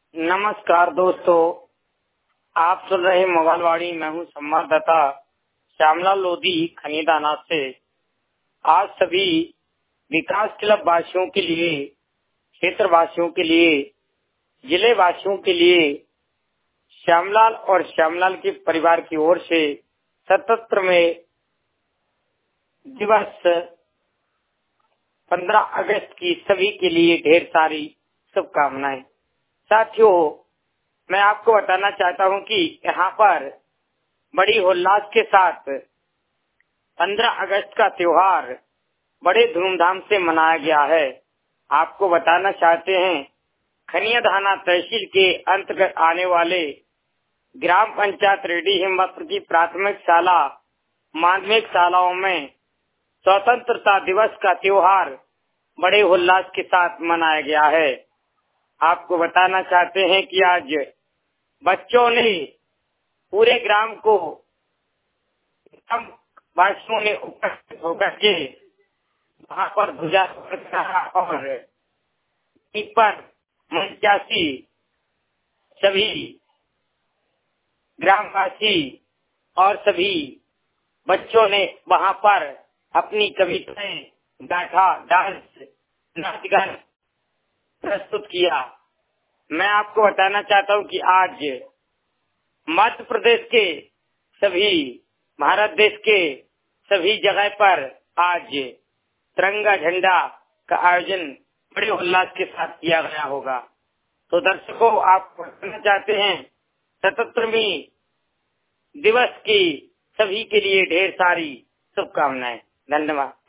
नमस्कार दोस्तों, आप सुन रहे मोबाइलवाड़ी। मैं हूँ संवाददाता श्यामलाल लोधी खनीदाना से। आज सभी विकास क्लब वासियों के लिए, क्षेत्र वासियों के लिए, जिले वासियों के लिए श्यामलाल और श्यामलाल के परिवार की ओर से 77वें दिवस 15 अगस्त की सभी के लिए ढेर सारी शुभकामनाएं। साथियों, मैं आपको बताना चाहता हूं कि यहाँ पर बड़ी उल्लास के साथ 15 अगस्त का त्योहार बड़े धूमधाम से मनाया गया है। आपको बताना चाहते हैं, खनियाधाना तहसील के अंतर्गत आने वाले ग्राम पंचायत रेडी हिम्मतपुर की प्राथमिक शाला, माध्यमिक शालाओं में स्वतंत्रता दिवस का त्योहार बड़े उल्लास के साथ मनाया गया है। आपको बताना चाहते हैं कि आज बच्चों ने पूरे ग्राम को, वासियों ने उपस्थित होकर के वहाँ पर ध्वजारोहण करा और पर मंचासी सभी ग्रामवासी और सभी बच्चों ने वहाँ पर अपनी कविताएं, गाथा, डांस, नाच गान प्रस्तुत किया। मैं आपको बताना चाहता हूँ कि आज मध्य प्रदेश के सभी, भारत देश के सभी जगह पर आज तिरंगा झंडा का आयोजन बड़े उल्लास के साथ किया गया होगा। तो दर्शकों, आप बताना चाहते हैं 77वीं दिवस की सभी के लिए ढेर सारी शुभकामनाएं। धन्यवाद।